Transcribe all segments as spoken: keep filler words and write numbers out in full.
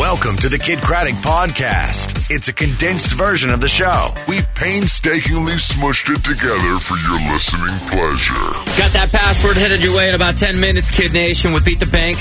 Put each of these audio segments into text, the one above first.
Welcome to the Kid Craddock Podcast. It's a condensed version of the show. We've painstakingly smushed it together for your listening pleasure. Got that password headed your way in about ten minutes, Kid Nation, with Beat the Bank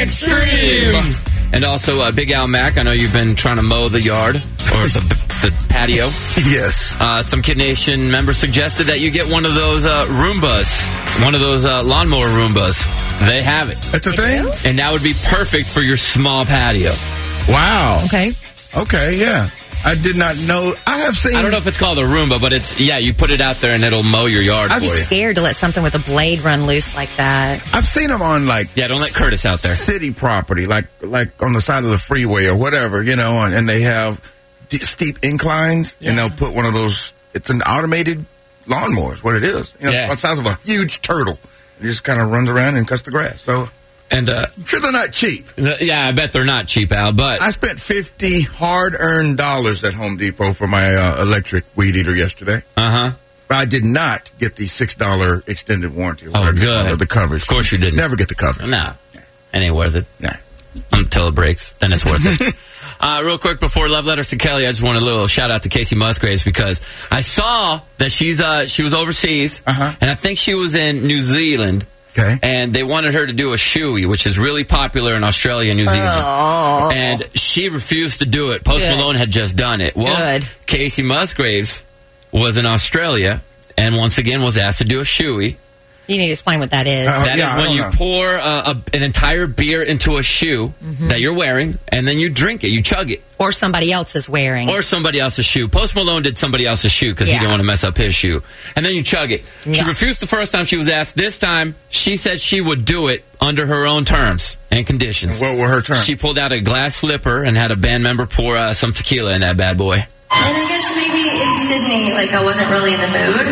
Extreme. And also uh, Big Al Mac. I know you've been trying to mow the yard or the, the patio. Yes. Uh, some Kid Nation members suggested that you get one of those uh, Roombas, one of those uh, lawnmower Roombas. They have it. That's a thing? And that would be perfect for your small patio. Wow. Okay. Okay, yeah. I did not know. I have seen. I don't know if it's called a Roomba, but it's, yeah, you put it out there and it'll mow your yard I've for you. Scared to let something with a blade run loose like that. I've seen them on, like. Yeah, don't let Curtis out there. City property, like like on the side of the freeway or whatever, you know, and, and they have d- steep inclines, yeah. And they'll put one of those. It's an automated lawnmower, is what it is. You know, Yeah. It's the size of a huge turtle. It just kind of runs around and cuts the grass. So. And uh, I'm sure they're not cheap. Yeah, I bet they're not cheap, Al, but... I spent fifty hard-earned dollars at Home Depot for my uh, electric weed eater yesterday. Uh-huh. I did not get the six dollars extended warranty. Oh, good. The coverage. Of course you didn't. Never get the coverage. No. It ain't worth it. Nah. Until it breaks, then it's worth it. Uh, real quick, before Love Letters to Kelly, I just want a little shout-out to Casey Musgraves because I saw that she's uh, she was overseas, uh-huh. and I think she was in New Zealand. Okay. And they wanted her to do a shoey, which is really popular in Australia and New Zealand. Oh. And she refused to do it. Post Good. Malone had just done it. Well, Good. Casey Musgraves was in Australia and once again was asked to do a shoey. You need to explain what that is. Uh, That yeah, I is when don't you know. pour uh, a, an entire beer into a shoe Mm-hmm. that you're wearing, and then you drink it, you chug it. Or somebody else is wearing. Or somebody else's shoe. Post Malone did somebody else's shoe because Yeah. he didn't want to mess up his shoe. And then you chug it. She Yeah. refused the first time she was asked. This time, she said she would do it under her own terms and conditions. What were her terms? She pulled out a glass slipper and had a band member pour uh, some tequila in that bad boy. And I guess maybe in Sydney, like, I wasn't really in the mood.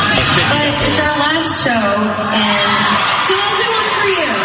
But it's our last show, and so I'll do one for you.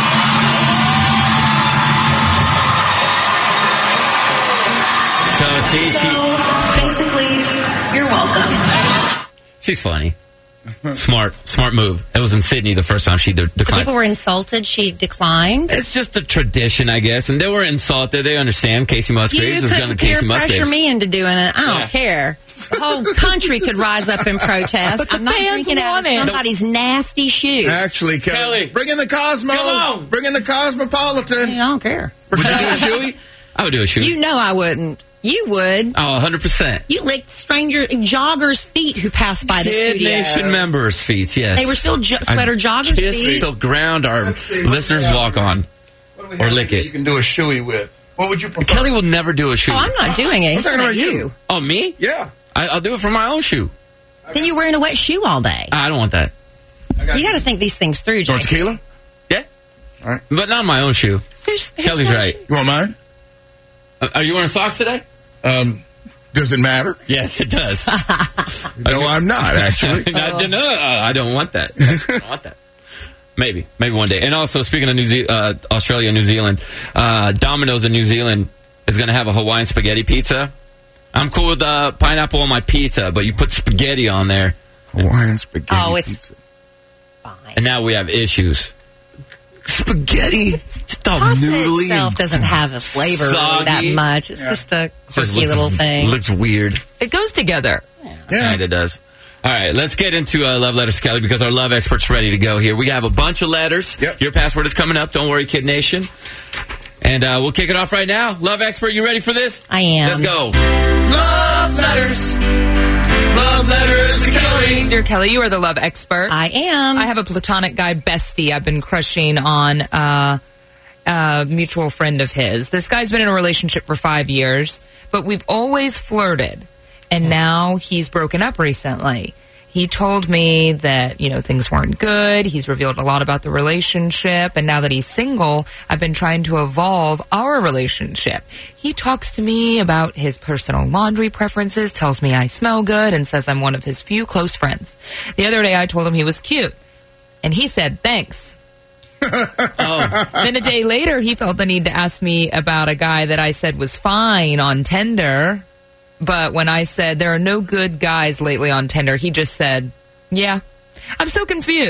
So, see, So, she, basically, you're welcome. she's funny. Smart, smart move. It was in Sydney the first time she de- So declined. people were insulted. She declined. It's just a tradition, I guess, and they were insulted. They understand. Casey You Musgraves is going to couldn't peer Casey Musgraves. pressure me into doing it. I don't Yeah. care. The whole country could rise up and protest. But the I'm not fans drinking out of want it. somebody's nasty shoe. Actually, Kelly, Kelly. bring in the Cosmo. Come on. Bring in the Cosmopolitan. I don't care. Would you do a shoey? I would do a shoey. You know I wouldn't. You would. Oh, one hundred percent. You licked stranger joggers' feet who passed by the Kid studio. Nation members' feet, yes. They were still jo- sweater I joggers' kiss feet. the ground our Let's see, what listeners do we walk have? on. What do we Or have lick that it. You can do a shoey with. What would you prefer? Kelly will never do a shoe. Oh, I'm not doing it. I'm He's talking talking about about you. Oh, me? Yeah. I, I'll do it for my own shoe. Then you're wearing a wet shoe all day. I don't want that. I got You got to think these things through, You want Jake. tequila? Yeah? All right. But not my own shoe. Who's, who's Kelly's got right. shoe? You want mine? Uh, are you wearing socks today? Um, does it matter? Yes, it does. No, I'm not, actually. I, no, I don't want that. I don't want that. Maybe. Maybe one day. And also, speaking of New Ze- uh, Australia and New Zealand, uh, Domino's in New Zealand is going to have a Hawaiian spaghetti pizza. I'm cool with uh, pineapple on my pizza, but you put spaghetti on there, Hawaiian spaghetti Oh, it's- pizza. Fine. and now we have issues. Spaghetti? Just all Pasta noodly itself and doesn't have a flavor really soggy. that much. It's just a just quirky looks- little thing. Looks weird. It goes together. Yeah. Kind of does. All right, let's get into uh, Love Letters to Kelly because our love expert's ready to go here. We have a bunch of letters. Yep. Your password is coming up. Don't worry, Kid Nation. And uh, we'll kick it off right now. Love expert, you ready for this? I am. Let's go. Love letters. Love letters to Kelly. Dear Kelly, you are the love expert. I am. I have a platonic guy bestie I've been crushing on, uh, a mutual friend of his. This guy's been in a relationship for five years, but we've always flirted. And now he's broken up recently. He told me that, you know, things weren't good. He's revealed a lot about the relationship. And now that he's single, I've been trying to evolve our relationship. He talks to me about his personal laundry preferences, tells me I smell good, and says I'm one of his few close friends. The other day I told him he was cute. And he said, thanks. Oh, Then a day later, he felt the need to ask me about a guy that I said was fine on Tinder. But when I said there are no good guys lately on Tinder, he just said, yeah. I'm so confused.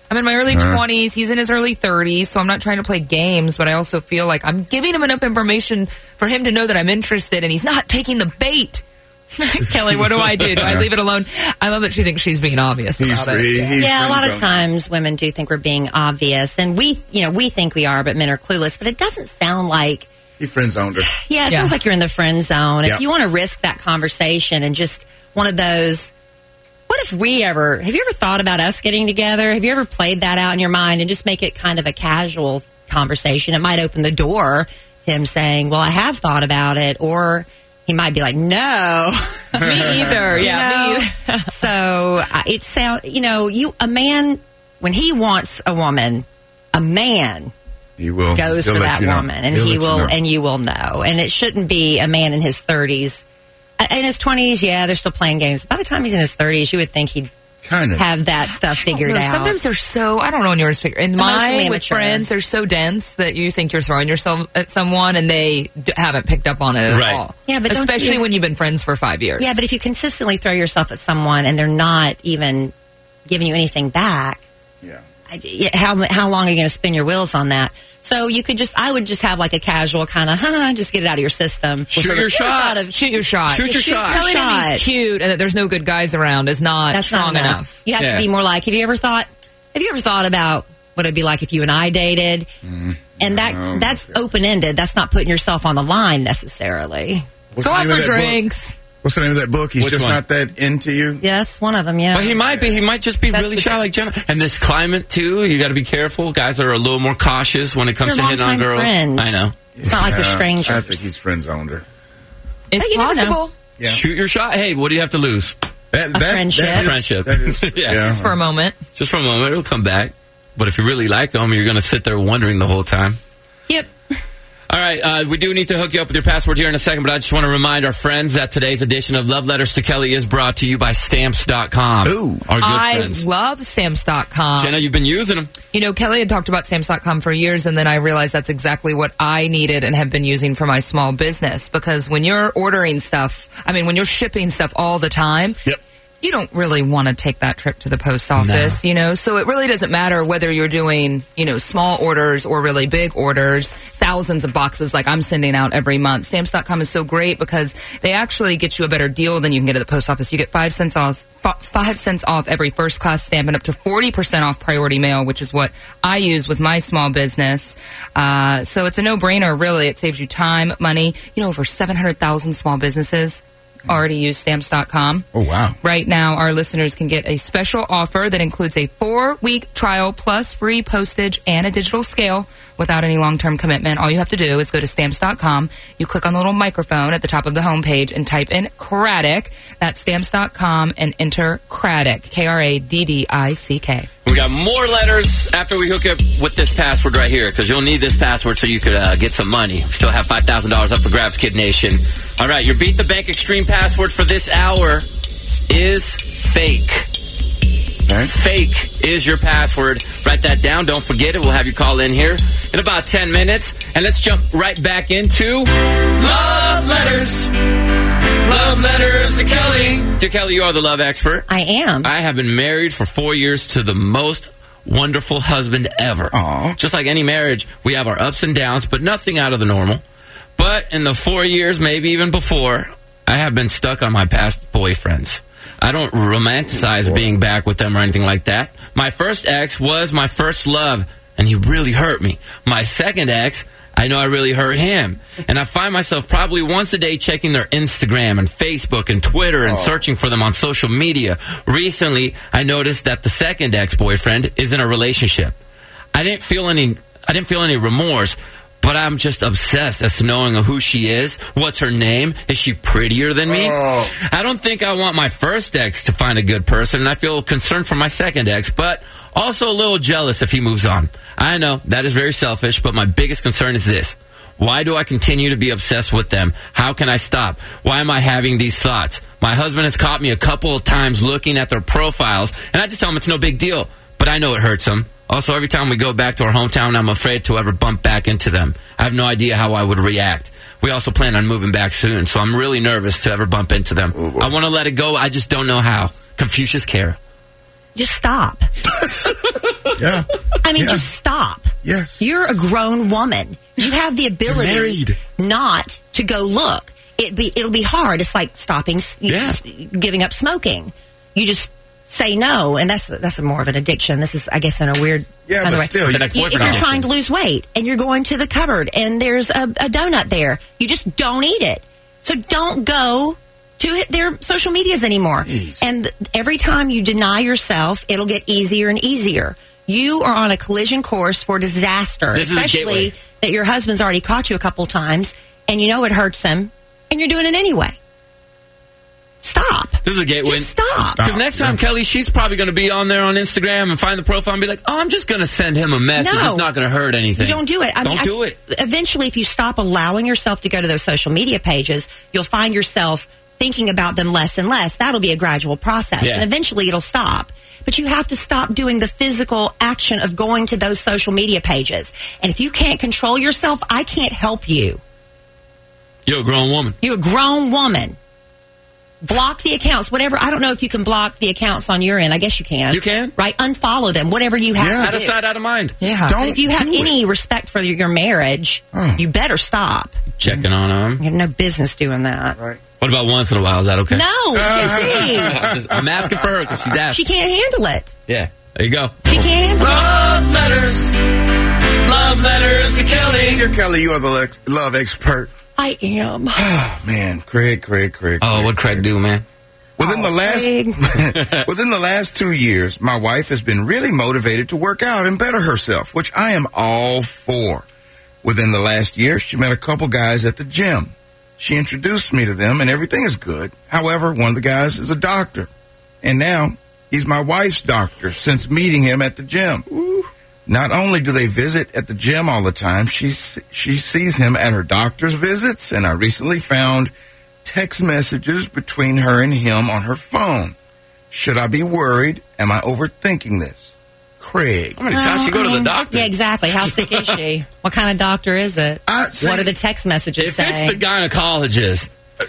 I'm in my early twenties. He's in his early thirties, so I'm not trying to play games, but I also feel like I'm giving him enough information for him to know that I'm interested, and he's not taking the bait. Kelly, what do I do? Do I leave it alone? I love that she thinks she's being obvious He's about it. free, he's Yeah, a lot of friend-zoned. times women do think we're being obvious, and we, you know, we think we are, but men are clueless. But it doesn't sound like, He friend zoned her. yeah, it Yeah. sounds like you're in the friend zone. Yeah. If you want to risk that conversation and just one of those, what if we ever, have you ever thought about us getting together? Have you ever played that out in your mind and just make it kind of a casual conversation? It might open the door to him saying, well, I have thought about it, or he might be like, no. Me either. You Yeah, me know? either. So uh, it sound, you know, you a man when he wants a woman, a man He will goes he'll for let that you know. woman, and He'll he let you will, know. and you will know. And it shouldn't be a man in his thirties. Uh, In his twenties, yeah, they're still playing games. By the time he's in his thirties, you would think he'd kind of. have that stuff figured No, out. sometimes they're so, I don't know when yours figure. In Emotionally mine, with immature. friends, they're so dense that you think you're throwing yourself at someone and they d- haven't picked up on it at Right. all. Yeah, but don't especially you- when you've been friends for five years. Yeah, but if you consistently throw yourself at someone and they're not even giving you anything back, Yeah. I- yeah, how how long are you going to spin your wheels on that? So you could just, I would just have like a casual kind of, huh, just get it out of your system. Shoot Sort of- your shot. out of- shoot your shot. Shoot your Shoot shot. your Telling shot. him he's cute and that there's no good guys around is not That's strong not enough. enough. You have Yeah. to be more like, have you ever thought, have you ever thought about what it'd be like if you and I dated? And that No. that's open-ended. That's not putting yourself on the line necessarily. What's Go the out name of for that book? drinks. What's the name of that book? He's Which just one? not that into you. Yeah, that's one of them, yeah. But he might be. He might just be That's really the shy thing. like Jenna. And this climate, too, you got to be careful. Guys are a little more cautious when it comes You're to hitting on longtime girls. friends. I know. It's not like they're Yeah, strangers. I think he's friend zoned her. It's you never know. possible. Yeah. Shoot your shot. Hey, what do you have to lose? That, that, friendship. that is- Friendship. that is- Yeah. yeah. Just for a moment. Just for a moment, it'll come back. But if you really like them, you're going to sit there wondering the whole time. Yep. All right, uh, we do need to hook you up with your password here in a second, but I just want to remind our friends that today's edition of Love Letters to Kelly is brought to you by Stamps dot com. Ooh. Our good I friends. love Stamps dot com. Jenna, you've been using them. You know, Kelly had talked about Stamps dot com for years, and then I realized that's exactly what I needed and have been using for my small business. Because when you're ordering stuff, I mean, when you're shipping stuff all the time, Yep. you don't really want to take that trip to the post office, you know? So it really doesn't matter whether you're doing, you know, small orders or really big orders, thousands of boxes like I'm sending out every month. Stamps dot com is so great because they actually get you a better deal than you can get at the post office. You get five cents off, f- five cents off every first class stamp and up to forty percent off priority mail, which is what I use with my small business. Uh, so it's a no-brainer, really. It saves you time, money. You know, over seven hundred thousand small businesses already use Stamps dot com. Oh, wow. Right now, our listeners can get a special offer that includes a four-week trial plus free postage and a digital scale without any long-term commitment. All you have to do is go to Stamps dot com. You click on the little microphone at the top of the homepage and type in Craddock. That's Stamps dot com and enter Craddock, K R A D D I C K. We got more letters after we hook up with this password right here, because you'll need this password so you could uh, get some money. We still have five thousand dollars up for grabs, Kid Nation. All right, your Beat the Bank Extreme password for this hour is fake. Okay. Fake is your password. Write that down. Don't forget it. We'll have you call in here in about ten minutes. And let's jump right back into Love Letters. Love Letters to Kelly. Dear Kelly, you are the love expert. I am. I have been married for four years to the most wonderful husband ever. Aw. Just like any marriage, we have our ups and downs, but nothing out of the normal. But in the four years, maybe even before, I have been stuck on my past boyfriends. I don't romanticize being back with them or anything like that. My first ex was my first love, and he really hurt me. My second ex, I know I really hurt him. And I find myself probably once a day checking their Instagram and Facebook and Twitter and searching for them on social media. Recently, I noticed that the second ex-boyfriend is in a relationship. I didn't feel any I didn't feel any remorse, but I'm just obsessed as to knowing who she is. What's her name? Is she prettier than me? Oh. I don't think I want my first ex to find a good person, and I feel concerned for my second ex, but also a little jealous if he moves on. I know, that is very selfish, but my biggest concern is this. Why do I continue to be obsessed with them? How can I stop? Why am I having these thoughts? My husband has caught me a couple of times looking at their profiles, and I just tell him it's no big deal, but I know it hurts him. Also, every time we go back to our hometown, I'm afraid to ever bump back into them. I have no idea how I would react. We also plan on moving back soon, so I'm really nervous to ever bump into them. Oh, boy. I want to let it go. I just don't know how. Confucius Care. just stop. Yeah. I mean, Yeah. just stop. Yes. You're a grown woman. You have the ability married. not to go look. It be it'll be hard. It's like stopping, s- Yeah. s- giving up smoking. You just say no, and that's that's a more of an addiction. This is, I guess, in a weird Yeah, other but way. still, It's an you- ex-boyfriend If you're addiction. trying to lose weight and you're going to the cupboard and there's a, a donut there, you just don't eat it. So don't go to hit their social medias anymore. Jeez. And every time you deny yourself, it'll get easier and easier. You are on a collision course for disaster, This is a especially gateway. that your husband's already caught you a couple times and you know it hurts him and you're doing it anyway. Stop. This is a gateway. Just stop. Because next time, Yeah. Kelly, she's probably going to be on there on Instagram and find the profile and be like, oh, I'm just going to send him a message. No. It's not going to hurt anything. You don't do it. I don't mean, do I- it. Eventually, if you stop allowing yourself to go to those social media pages, you'll find yourself thinking about them less and less. That'll be a gradual process. Yeah. And eventually it'll stop. But you have to stop doing the physical action of going to those social media pages. And if you can't control yourself, I can't help you. You're a grown woman. You're a grown woman. Block the accounts, whatever. I don't know if you can block the accounts on your end. I guess you can. You can? Right? Unfollow them, whatever you have Yeah. to Out of do. sight, out of mind. Yeah. Don't If you have do it. any respect for your marriage, Oh. you better stop. Checking on him. You have no business doing that. Right. What about once in a while? Is that okay? No, Jesse. I'm, just- I'm asking for her because she's asking. She can't handle it. Yeah, there you go. She can't handle it. Love letters. Love letters to Kelly. Dear Kelly, you are the lex- love expert. I am. Oh, man. Craig, Craig, Craig. Oh, what'd Craig do, man? Within the last Craig. within the last two years, my wife has been really motivated to work out and better herself, which I am all for. Within the last year, she met a couple guys at the gym. She introduced me to them, and everything is good. However, one of the guys is a doctor, and now he's my wife's doctor since meeting him at the gym. Not only do they visit at the gym all the time, she she sees him at her doctor's visits, and I recently found text messages between her and him on her phone. Should I be worried? Am I overthinking this? Craig. How many times she go I to the mean, doctor? Yeah, exactly. How sick is she? What kind of doctor is it? I- see- what are the text messages If say? it's the gynecologist, oh,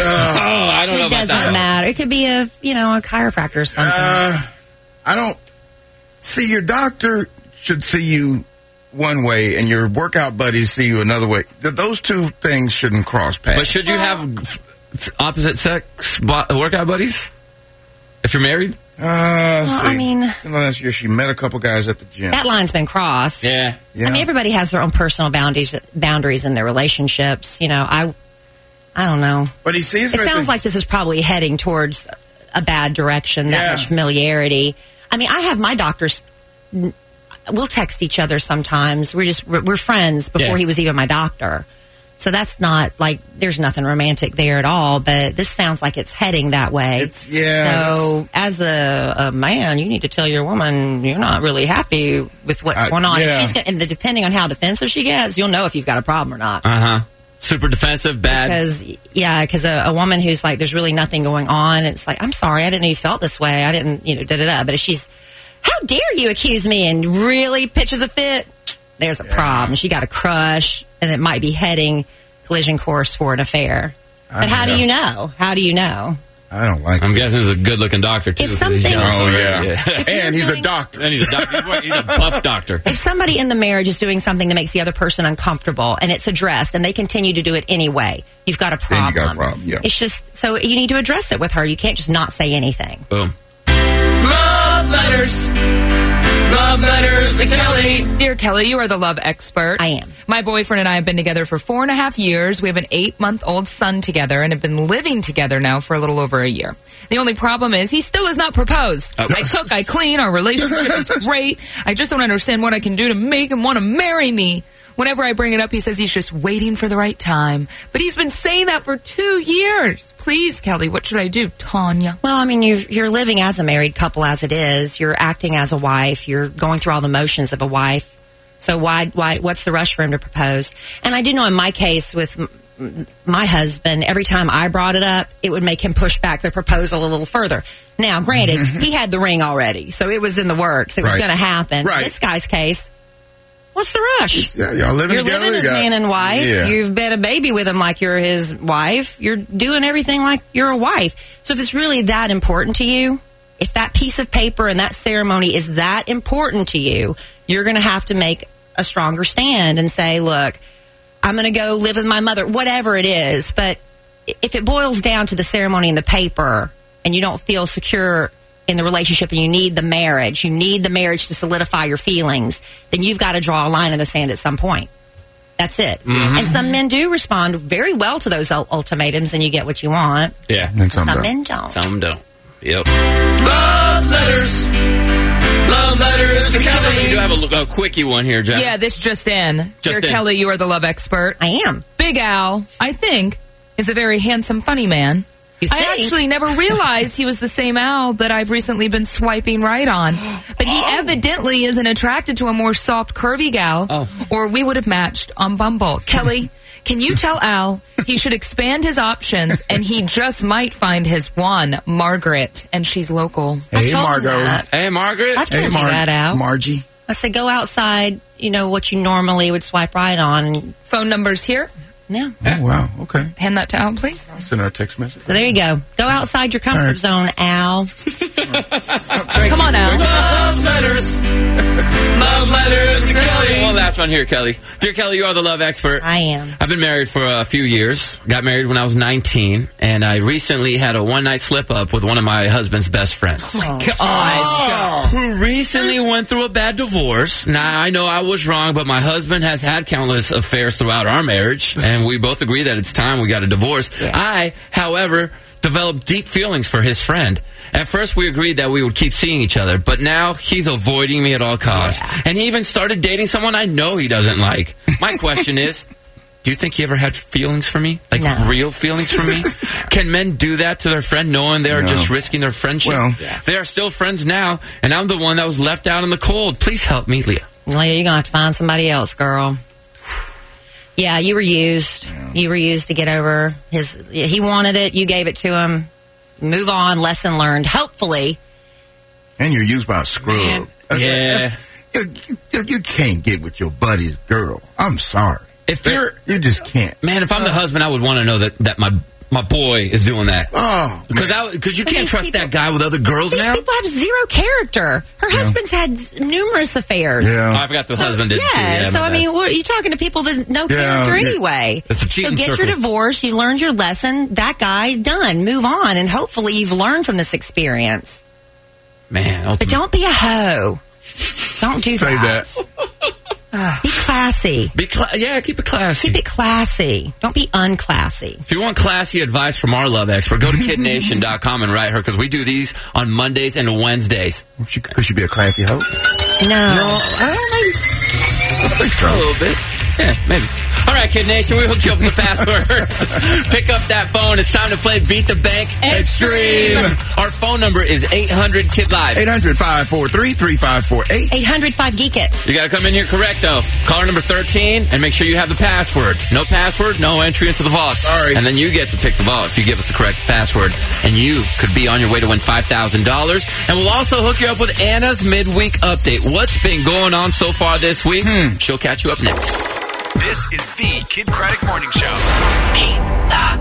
I don't know it about doesn't that. matter. It could be a, you know, a chiropractor or something. Uh, I don't see your doctor should see you one way and your workout buddies see you another way. Th- those two things shouldn't cross paths. But should you have f- opposite sex bo- workout buddies if you're married? Uh, let's Well, I see. mean- In the last year, she met a couple guys at the gym. that line's been crossed. Yeah. Yeah. I mean, everybody has their own personal boundaries boundaries in their relationships. You know, I, I don't know. But he sees It her at sounds the- like this is probably heading towards a bad direction. That Yeah. much familiarity. I mean, I have my doctors. We'll text each other sometimes. We're just we're, we're friends before Yeah. he was even my doctor. So that's not like there's nothing romantic there at all. But this sounds like it's heading that way. It's- yeah, So as a, a man, you need to tell your woman you're not really happy with what's Uh, going on. yeah. If she's got, and the, depending on how defensive she gets, you'll know if you've got a problem or not. Uh huh. Super defensive, bad. Because yeah, because a, a woman who's like, there's really nothing going on. It's like, I'm sorry, I didn't know you felt this way. I didn't, you know, da da da. But if she's, how dare you accuse me, and really pitches a fit, there's a problem. She got a crush, and it might be heading collision course for an affair. But I how know. do you know? How do you know? I don't like I'm it. guessing he's a good looking doctor, too. If 'cause he's something- young Oh, already. yeah. If you're And he's a doing- And doctor. he's a doctor. He's, he's a buff doctor. If somebody in the marriage is doing something that makes the other person uncomfortable and it's addressed and they continue to do it anyway, you've got a Then problem. you got a problem, yeah. It's just, so you need to address it with her. You can't just not say anything. Boom. Love letters. Love letters to Kelly. Dear Kelly, you are the love expert. I am. My boyfriend and I have been together for four and a half years. We have an eight-month-old son together and have been living together now for a little over a year. The only problem is he still has not proposed. Oh. I cook, I clean, our relationship is great. I just don't understand what I can do to make him want to marry me. Whenever I bring it up, he says he's just waiting for the right time. But he's been saying that for two years. Please, Kelly, what should I do? Tanya. Well, I mean, you've, you're living as a married couple as it is. You're acting as a wife. You're going through all the motions of a wife. So why, why, what's the rush for him to propose? And I do know in my case with m- my husband, every time I brought it up, it would make him push back the proposal a little further. Now, granted, he had the ring already, so it was in the works. It was Right. going to happen. Right. This guy's case, what's the rush? Yeah, y'all living You're together. living as you got- man and wife. Yeah. You've been a baby with him like you're his wife. You're doing everything like you're a wife. So if it's really that important to you, if that piece of paper and that ceremony is that important to you, you're going to have to make a stronger stand and say, look, I'm going to go live with my mother, whatever it is. But if it boils down to the ceremony and the paper and you don't feel secure in the relationship and you need the marriage, you need the marriage to solidify your feelings, then you've got to draw a line in the sand at some point. That's it. Mm-hmm. And some men do respond very well to those ultimatums and you get what you want. Yeah. And some, some don't. men don't. Some don't. Yep. Love letters. Love letters to Kelly. You do have a, a quickie one here, Jeff. Yeah, this just in. Just Dear in. Kelly, you are the love expert. I am. Big Al, I think, is a very handsome, funny man. You I think? actually never realized he was the same Al that I've recently been swiping right on. But he Oh. evidently isn't attracted to a more soft, curvy gal, Oh. or we would have matched on Bumble. Kelly, can you tell Al he should expand his options and he just might find his one, Margaret, and she's local. Hey, told him Margot. that. Hey, Margaret. I've told Hey, you that out. Margie. I said, go outside, you know, what you normally would swipe right on. And, Phone number's here. yeah. Oh, wow. Okay. Hand that to Al, please. Send her a text message. So there you go. Go outside your comfort All right. zone, Al. Come on, Al. Love letters. Love letters to Kelly. One last one here, Kelly. Dear Kelly, you are the love expert. I am. I've been married for a few years. Got married when I was nineteen, and I recently had a one-night slip-up with one of my husband's best friends. Gosh. Who recently went through a bad divorce. Now, I know I was wrong, but my husband has had countless affairs throughout our marriage, and we both agree that it's time we got a divorce. Yeah. I, however, developed deep feelings for his friend. At first, we agreed that we would keep seeing each other, but now he's avoiding me at all costs. Yeah. And he even started dating someone I know he doesn't like. My question is, do you think he ever had feelings for me? Like No. real feelings for me? Can men do that to their friend knowing they're No. just risking their friendship? Well- Yes. They are still friends now, and I'm the one that was left out in the cold. Please help me, Leah. Leah, you're going to have to find somebody else, girl. Yeah, you were used. You were used to get over his... He wanted it. You gave it to him. Move on. Lesson learned. Hopefully. And you're used by a scrub. That's- Yeah. that's- You, you, you can't get with your buddy's girl. I'm sorry. If you're... You just can't. Man, if I'm the husband, I would want to know that, that my my boy is doing that. Oh, Because man. because you But can't these trust people- that guy with other girls These now. people have zero character. Her husband's had s- numerous affairs. Oh, Yeah. I forgot the husband did Yeah, too. Yeah, so my I bad. mean, what, you're talking to people that no Yeah, character yeah. anyway. It's a cheating So get circle. your divorce. You learned your lesson. That guy done. Move on, and hopefully you've learned from this experience. Man, But ultimate- don't be a hoe. Don't do Say that. that. Be classy. be cla- yeah, keep it classy. Keep it classy. Don't be unclassy. If you want classy advice from our love expert, go to kid nation dot com and write her, because we do these on Mondays and Wednesdays. She, could she be a classy hoe? No. I don't think I think so. a little bit. Yeah, maybe. All right, Kid Nation, we hooked you up with the password. Pick up that phone. It's time to play Beat the Bank Extreme. Our phone number is eight hundred kid live. eight hundred, five four three, three five four eight. eight hundred five geek it. You got to come in here correct, though. Caller number thirteen, and make sure you have the password. No password, no entry into the vault. Sorry. And then you get to pick the vault if you give us the correct password. And you could be on your way to win five thousand dollars. And we'll also hook you up with Anna's midweek update. What's been going on so far this week? Hmm. She'll catch you up next. This is the Kid Craddock Morning Show. Beat the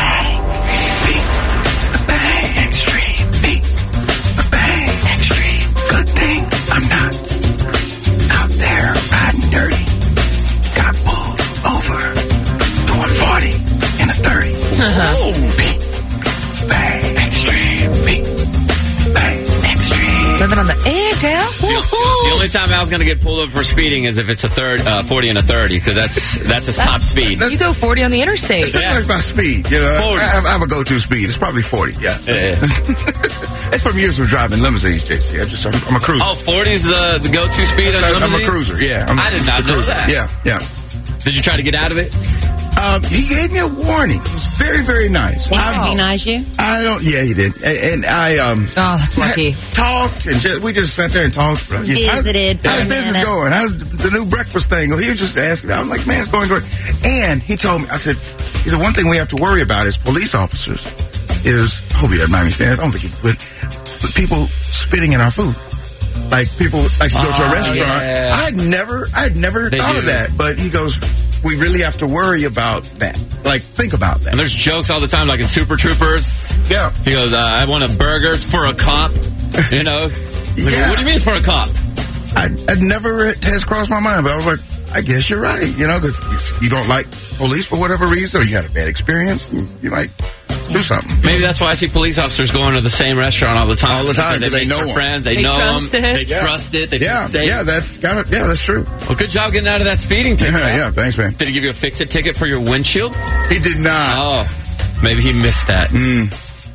bang extreme. Beat the bang extreme. Good thing I'm not out there riding dirty. Got pulled over doing forty in a thirty. Beat the bang extreme. Beat the bang extreme. Living on the edge, Al. The only time Al's going to get pulled over for speeding is if it's a third, uh, forty and a thirty, because that's that's his top speed. You go forty on the interstate. It's pretty Yeah. much my speed. You know, forty. I, have, I have a go-to speed. It's probably forty. Yeah. Yeah. It's from years of driving limousines, J C. I just, I'm, I'm a cruiser. Oh, forty is the, the go-to speed? on I'm, I'm a limousine? cruiser. Yeah. I'm, I did not I'm a know cruiser. that. Yeah. Yeah. Did you try to get out of it? Um, he gave me a warning. It was very, very nice. Did he I, recognize you? I don't. Yeah, he did. And, and I um. Oh, that's lucky. Talked and just, we just sat there and talked. For, you know, how's- Visited for How's a business minute. going? How's the new breakfast thing? He was just asking. I was like, man, it's going great. And he told me, I said, he said, one thing we have to worry about as police officers is, I hope he doesn't mind me saying this, I don't think he would, but people spitting in our food. Like people, like you go to a Oh, restaurant. yeah. I'd never, I'd never They thought do. of that. But he goes, we really have to worry about that. Like, think about that. And there's jokes all the time, like in Super Troopers. Yeah. He goes, uh, I want a burger for a cop. You know? Yeah. What do you mean it's for a cop? I, I never has crossed my mind, but I was like, I guess you're right. You know, if you don't like police for whatever reason, or you had a bad experience, you might do something. Maybe that's why I see police officers going to the same restaurant all the time. All the time, They, they make know their them. friends. They, They know trust them. it. They Yeah. trust it. They Yeah, feel safe. yeah, that's got it. Yeah, that's true. Well, good job getting out of that speeding ticket. Yeah, yeah, thanks, man. Did he give you a fix-it ticket for your windshield? He did not. Oh, maybe he missed that. Mm.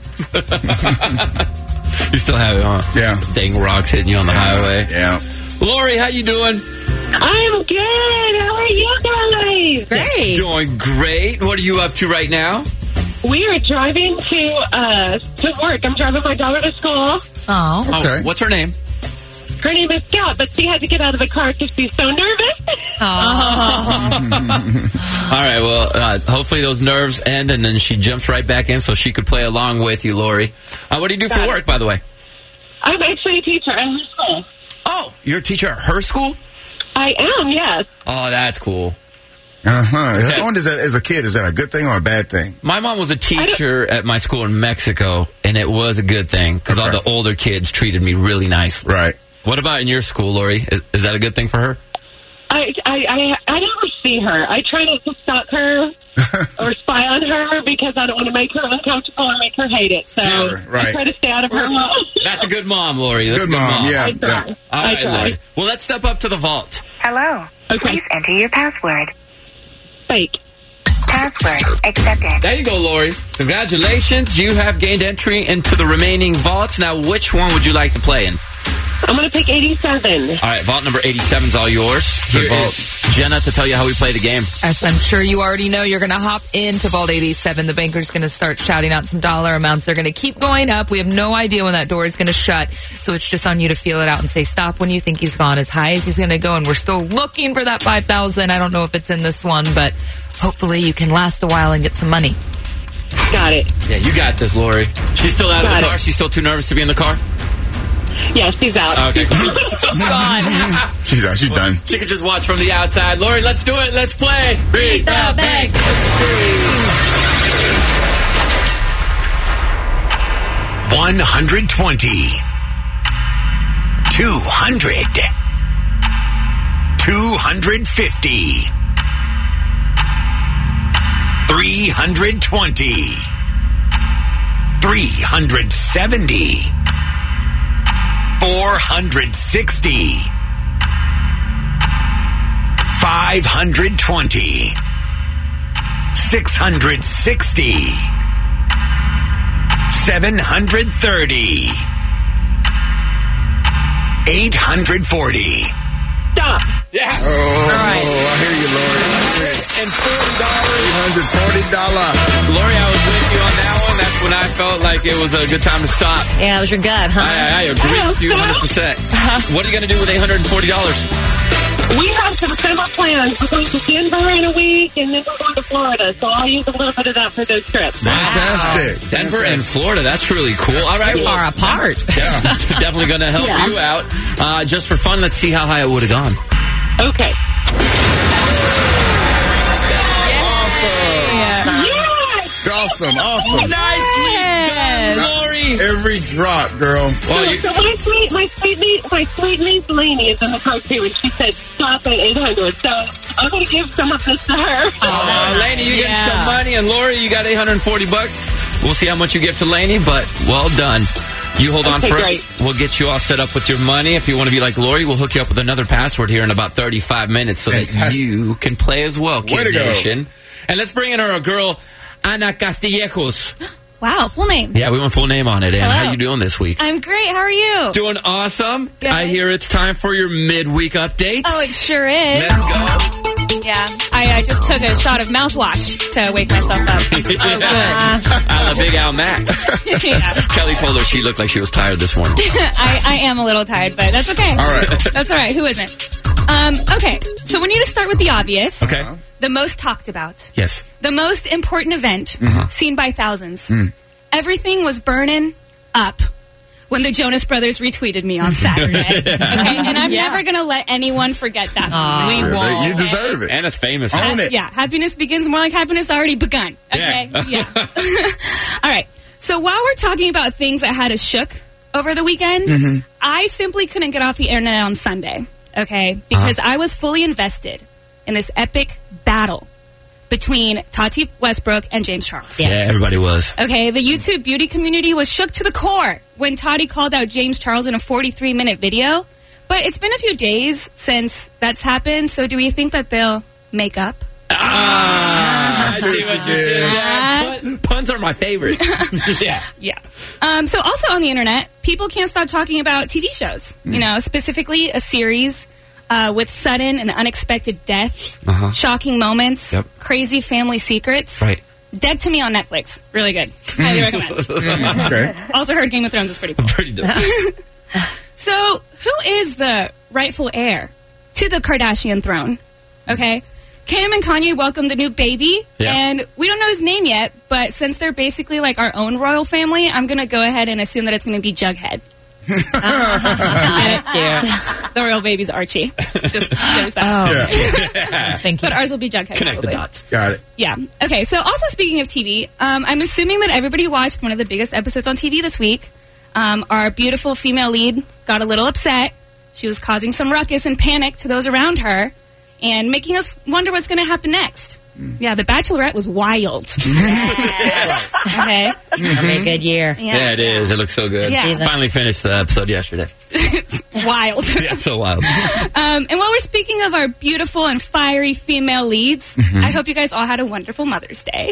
You still have it, huh? Yeah. Dang rocks hitting you on the highway. Yeah. Lori, how you doing? I'm good. How are you guys? Great. Doing great. What are you up to right now? We are driving to uh to work. I'm driving my daughter to school. Oh. Oh, Okay. what's her name? Her name is Scout, but she had to get out of the car because she's so nervous. All right, well, uh, hopefully those nerves end, and then she jumps right back in so she could play along with you, Lori. Uh, what do you do for Got it. work, by the way? I'm actually a teacher at her school. Oh, you're a teacher at her school? I am, yes. Oh, that's cool. Uh-huh. Is that, Yeah. one, is that, as a kid, is that a good thing or a bad thing? My mom was a teacher at my school in Mexico, and it was a good thing because all Okay. the older kids treated me really nicely. Right. What about in your school, Lori? Is, is that a good thing for her? I, I, I, I never see her. I try not to stalk her or spy on her because I don't want to make her uncomfortable or make her hate it. So Sure, right. I try to stay out of her Well, mouth. That's a good mom, Lori. That's Good a good mom, yeah. I try. yeah. All I right, try. Lori. Well, let's step up to the vault. Hello. Okay. Please enter your password. Fake. Password accepted. There you go, Lori. Congratulations. You have gained entry into the remaining vaults. Now, which one would you like to play in? I'm going to pick eighty-seven. All right, vault number eighty-seven is all yours. Here is Jenna to tell you how we play the game. As I'm sure you already know, you're going to hop into Vault eighty-seven. The banker's going to start shouting out some dollar amounts. They're going to keep going up. We have no idea when that door is going to shut. So it's just on you to feel it out and say stop when you think he's gone, as high as he's going to go. And we're still looking for that five thousand. I don't know if it's in this one, but hopefully you can last a while and get some money. Got it. Yeah, you got this, Lori. She's still out of Got the it. car? She's still too nervous to be in the car? Yes, she's out. Okay, cool. She's gone. She's, uh, she's done. She can just watch from the outside. Lori, let's do it. Let's play. Beat the bank. one hundred twenty. two hundred. two hundred fifty. three hundred twenty. three hundred seventy. four hundred sixty. five hundred twenty. six hundred sixty. seven hundred thirty. eight hundred forty. Stop. Yeah. Oh, I hear you, Lori. And forty dollars. eight hundred forty dollars. Lori, I was with you on that one. That's when I felt like it was a good time to stop. Yeah, it was your gut, huh? I, I agree with you one hundred percent. What are you going to do with eight hundred forty dollars? We have some summer plans. We're going to Denver in a week, and then we're going to Florida. So I'll use a little bit of that for those trips. Fantastic. Denver and Florida. That's really cool. All right. They're far apart. Yeah, definitely going to help Yeah. you out. Uh, just for fun, let's see how high it would have gone. Okay. Awesome, awesome. Nicely done, Lori. Every drop, girl. Well, So, you, so my sweet, my sweet niece, my sweet niece Lainey is in the car too, and she said stop at eight hundred. So I'm going to give some of this to her. uh, Lainey, you getting some money, and Lori, you got eight hundred forty bucks. We'll see how much you give to Lainey, but well done. You hold on Okay, first. great. We'll get you all set up with your money. If you want to be like Lori, we'll hook you up with another password here in about thirty-five minutes so that Fantastic. you can play as well, Kid Way to go. Nation. And let's bring in our girl, Ana Castillejos. Wow, full name. Yeah, we went full name on it. And Hello. how you doing this week? I'm great. How are you? Doing awesome. Good. I hear it's time for your midweek updates. Oh, it sure is. Let's go. Yeah, I, I just took a shot of mouthwash to wake myself up. Oh, good. A la Big Al Mac. Yeah. Kelly told her she looked like she was tired this morning. I, I am a little tired, but that's okay. All right. That's all right. Who isn't? Um, okay, so we need to start with the obvious. Okay. The most talked about. Yes. The most important event seen by thousands. Everything was burning up when the Jonas Brothers retweeted me on Saturday. Okay? And I'm Yeah. never going to let anyone forget that. We Sure, won't. You deserve it. And it's famous. Own it. Yeah, happiness begins more like happiness already begun. Okay? Yeah. Yeah. All right. So while we're talking about things that had us shook over the weekend. Mhm. I simply couldn't get off the internet on Sunday, okay? Because I was fully invested in this epic battle between Tati Westbrook and James Charles. Yeah, everybody was. Okay, the YouTube beauty community was shook to the core when Tati called out James Charles in a forty-three minute video. But it's been a few days since that's happened, so do we think that they'll make up? Ah, I see what you did. Yeah, pun- puns are my favorite. Yeah. Yeah. Um, so also on the internet, people can't stop talking about T V shows, you know, specifically a series uh, with sudden and unexpected deaths, Uh-huh. shocking moments, Yep. crazy family secrets. Right. Dead to Me on Netflix. Really good. Highly recommend. Okay. Also heard Game of Thrones is pretty cool. Pretty dope. So, who is the rightful heir to the Kardashian throne? Okay. Kim and Kanye welcomed a new baby, Yeah. and we don't know his name yet, but since they're basically like our own royal family, I'm going to go ahead and assume that it's going to be Jughead. That's cute. The royal baby's Archie. Just there's that. Oh, Yeah. thank you. But ours will be Jughead. Connect the probably. dots. Got it. Yeah. Okay. So, also speaking of T V, um, I'm assuming that everybody watched one of the biggest episodes on T V this week. Um, our beautiful female lead got a little upset. She was causing some ruckus and panic to those around her, and making us wonder what's going to happen next. Yeah, The Bachelorette was wild. Okay. It'll be a good year. Yeah. Yeah, it is. It looks so good. Yeah. Finally finished the episode yesterday. Wild. Yeah, so wild. Um, and while we're speaking of our beautiful and fiery female leads, I hope you guys all had a wonderful Mother's Day.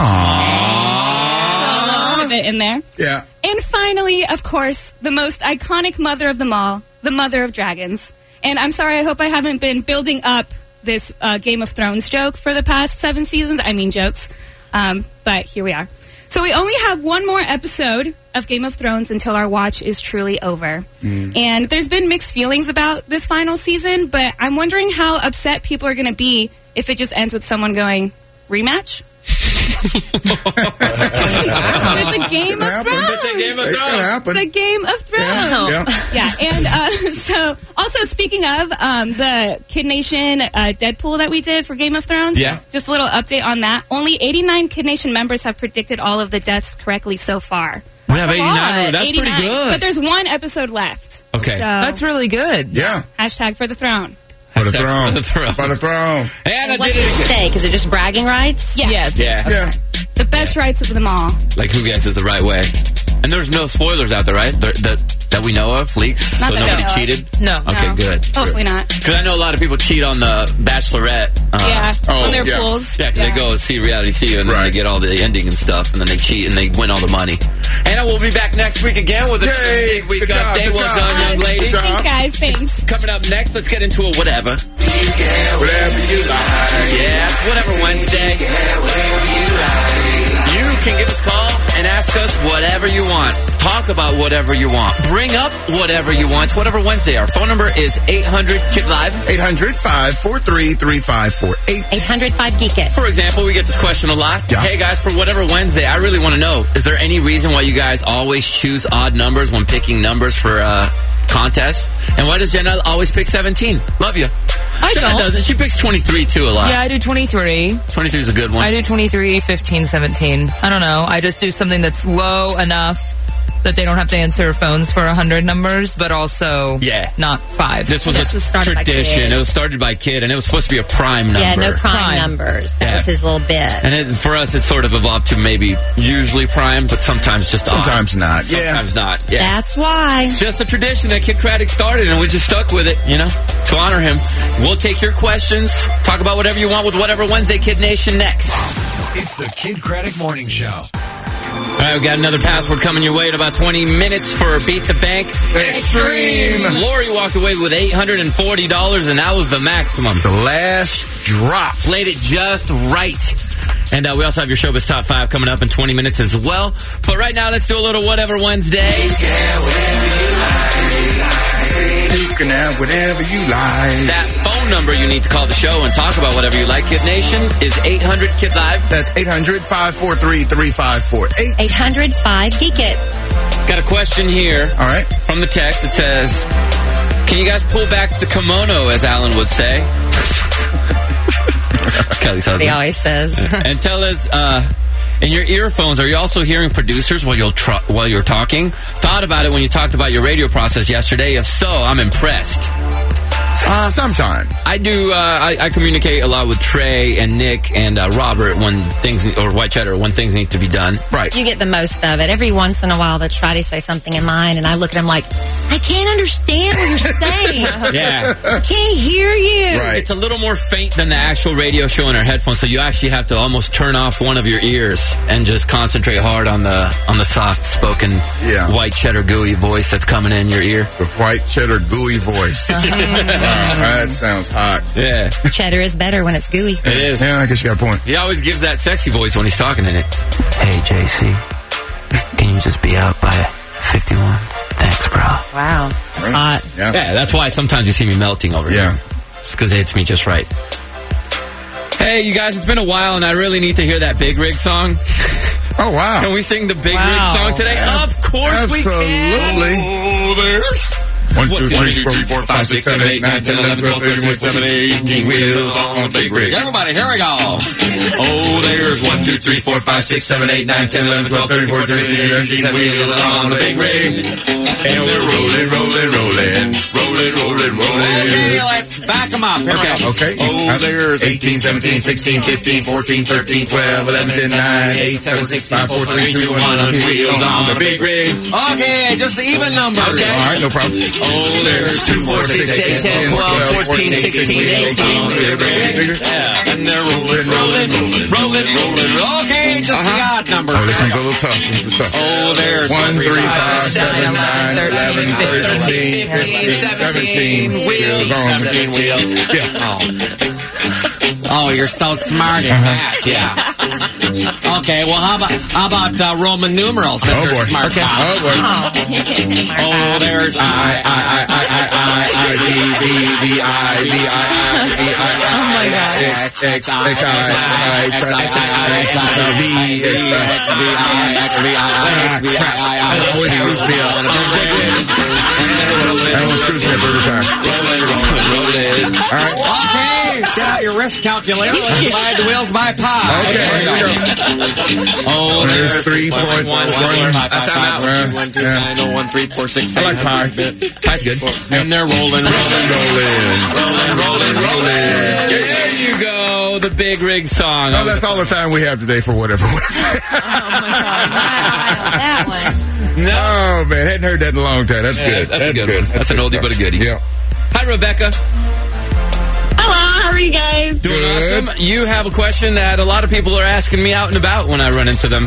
Aww. A bit in there. Yeah. And finally, of course, the most iconic mother of them all, the mother of dragons. And I'm sorry, I hope I haven't been building up this uh, Game of Thrones joke for the past seven seasons. I mean jokes. Um, but here we are. So we only have one more episode of Game of Thrones until our watch is truly over. And there's been mixed feelings about this final season, but I'm wondering how upset people are going to be if it just ends with someone going, rematch? It's a Game of happen. Thrones. It's a Game of It Thrones. can happen. The Game of Thrones. Yeah. Yeah, and uh, so also speaking of um, the Kid Nation uh, Deadpool that we did for Game of Thrones, Yeah. just a little update on that. Only eighty-nine Kid Nation members have predicted all of the deaths correctly so far. We have eighty-nine. lot. That's eighty-nine. pretty good. But there's one episode left. Okay. So, That's really good. Yeah. hashtag for the throne. For the Hashtag throne. for the throne. For the throne. And I What's did the it again. stake? Is it just bragging rights? Yeah. Yes. Yeah. Yeah. The best rights of them all. Like, who guesses the right way? And there's no spoilers out there, right? There, that that we know of, leaks, Not so that we nobody know of. cheated. No. Okay, No. good. Hopefully not. Because I know a lot of people cheat on the Bachelorette. Uh, Yeah. oh, on their yeah. pools. Yeah, because they go see reality T V and then Right. they get all the ending and stuff, and then they cheat and they win all the money. And I will be back next week again with a Yay. big week Good job, update. good Well job. done, young lady. Good job. Thanks, guys. Thanks. Coming up next, let's get into a whatever. Whatever you like. Yeah, it's Whatever Wednesday. You can give us a call and ask us whatever you want. Talk about whatever you want. Bring up whatever you want. It's Whatever Wednesday. Our phone number is eight hundred Kid Live. eight hundred, five four three, three five four eight. eight hundred five Geek It. For example, we get this question a lot. Yeah. Hey guys, for Whatever Wednesday, I really want to know, is there any reason why you guys always choose odd numbers when picking numbers for uh, contests? And why does Jenna always pick seventeen? Love you. I Jenna don't. doesn't. She picks twenty-three too a lot. Yeah, I do twenty-three. twenty-three is a good one. I do twenty-three, fifteen, seventeen. I don't know. I just do something that's low enough that they don't have to answer phones for one hundred numbers, but also Yeah. not five. This was This a was started by tradition. Kid. It was started by Kid, and it was supposed to be a prime number. Yeah, no prime, Prime. numbers. That Yeah. was his little bit. And it, for us, it sort of evolved to maybe usually prime, but sometimes just odd. Sometimes not. Yeah. Sometimes not. Yeah. That's why. It's just a tradition that Kid Craddock started, and we just stuck with it, you know, to honor him. We'll take your questions, talk about whatever you want with Whatever Wednesday, Kid Nation, next. It's the Kid Craddock Morning Show. All right, we got another password coming your way in about twenty minutes for Beat the Bank. Extreme. Lori walked away with eight hundred forty dollars, and that was the maximum. The last drop. Played it just right. And uh, we also have your Showbiz Top five coming up in twenty minutes as well. But right now, let's do a little Whatever Wednesday. You can have whatever you like. That phone number you need to call the show and talk about whatever you like, Kid Nation, is eight hundred Kid Live. That's eight hundred, five four three, three five four eight. eight hundred five Geek It. Got a question here All right. from the text. It says, can you guys pull back the kimono, as Alan would say? Kelly's husband. He always says. And tell us, uh, In your earphones, are you also hearing producers while you're tr- while you're talking? Thought about it when you talked about your radio process yesterday. If so, I'm impressed. Uh, Sometimes I do. Uh, I, I communicate a lot with Trey and Nick and uh, Robert when things or White Cheddar when things need to be done. Right. You get the most of it. Every once in a while, they try to say something in mine, and I look at them like, I can't understand what you're saying. Yeah, I can't hear you. Right. it's a little more faint than the actual radio show in our headphones, so you actually have to almost turn off one of your ears and just concentrate hard on the on the soft spoken Yeah. White Cheddar gooey voice that's coming in your ear. The White Cheddar gooey voice. Wow, that sounds hot. Yeah, Cheddar is better when it's gooey. it is. Yeah, I guess you got a point. He always gives that sexy voice when he's talking in it. Hey, J C, can you just be out by fifty-one? Thanks, bro. Wow, that's Right. hot. Yeah. Yeah, that's why sometimes you see me melting over Yeah. here. It's because it hits me just right. Hey, you guys, it's been a while, and I really need to hear that Big Rig song. Oh, wow. Can we sing the Big Wow. Rig song today? Ab- Of course we can. absolutely. Oh, there's... One, One, two, two, three, three, four, three, four, five, six, seven, eight, nine, ten, eleven, twelve, thirteen, fourteen, eighteen wheels on a big rig. Everybody, here we go. Oh, there's one, two, three, four, five, six, seven, eight, nine, ten, eleven, twelve, thirteen, fourteen, fifteen, eighteen wheels on a big rig. And they're rolling, rolling, rolling, rolling, rolling, rolling. Okay, let's back them up. Here we go. Okay. Oh, there's eighteen, seventeen, sixteen, fifteen, fourteen, thirteen, twelve, eleven, ten, nine, eight, seven, six, five, four, three, two, one, wheels on a big rig. Okay, just even numbers. Okay. All right, no problem. Oh, there's two, four, six, eight, ten, twelve, fourteen, sixteen, eighteen. Yeah, and they're rolling, rolling, rolling, rolling, rolling. Okay, just the odd numbers. Oh, this one's a little tough. This is tough. Oh, there's One, three, five, seven, nine, eleven, thirteen, fifteen, seventeen wheels on seventeen wheels. Yeah. Oh, you're so smart at math. Yeah. Okay, well, how about how about uh, Roman numerals, Mister Oh, boy. Smart Bob? Oh, boy. Oh, there's I, I, I, I, I, I, I, V, V, V, I, V, I, I, V, I, I, X, X, X, I, X, I, X, I, V, X, X, V, I, X, V, I, X, V, I, I, always screws me up. That one screws me up every time. All right. Okay, get out your risk calculator. Let's divide the wheels by pi. Okay, here we go. Oh, There's three point one. That's out. One, two, nine, oh, one, three, four, six, seven. I like pi. Pi's good. And they're rolling, rolling, rolling, rolling, rolling, rolling. There you go, the Big Rig song. Oh, that's all the time we have today for whatever was. That one. No. Oh, man, hadn't heard that in a long time. That's Yeah, good. that's a good one. That's an good oldie stuff. but a goodie. Yeah. Hi, Rebecca. Hello, how are you guys? Doing Good. awesome. You have a question that a lot of people are asking me out and about when I run into them.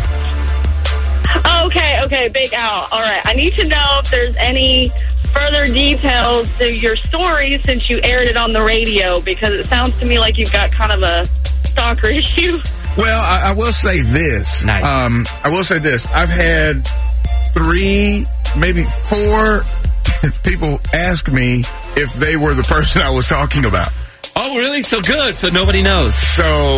Okay, okay, Big Al. All right, I need to know if there's any further details to your story since you aired it on the radio, because it sounds to me like you've got kind of a stalker issue. Well, I, I will say this. Nice. Um, I will say this. I've had three, maybe four people ask me if they were the person I was talking about. Oh, really? So good. So nobody knows. So